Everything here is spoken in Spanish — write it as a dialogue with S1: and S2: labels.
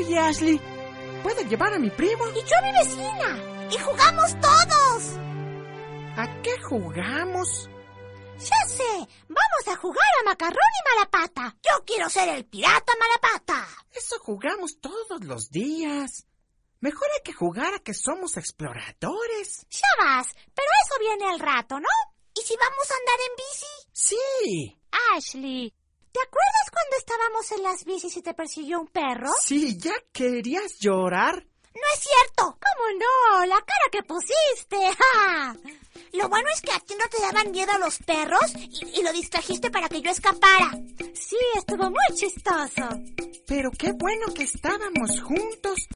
S1: Oye, Ashley, ¿puedo llevar a mi primo?
S2: Y yo a mi vecina. Y jugamos todos.
S1: ¿A qué jugamos?
S2: Ya sé, vamos a jugar a Macarrón y Malapata. Yo quiero ser el pirata Malapata.
S1: Eso jugamos todos los días. Mejor hay que jugar a que somos exploradores.
S2: Ya vas, pero eso viene al rato, ¿no? ¿Y si vamos a andar en bici?
S1: Sí.
S2: Ashley, ¿te acuerdas cuando estábamos en las bicis y te persiguió un perro?
S1: Sí, ¿ya querías llorar?
S2: No es cierto. ¿Cómo no? La cara que pusiste. ¡Ja! Lo bueno es que a ti no te daban miedo los perros y lo distrajiste para que yo escapara. Sí, estuvo muy chistoso.
S1: Pero qué bueno que estábamos juntos.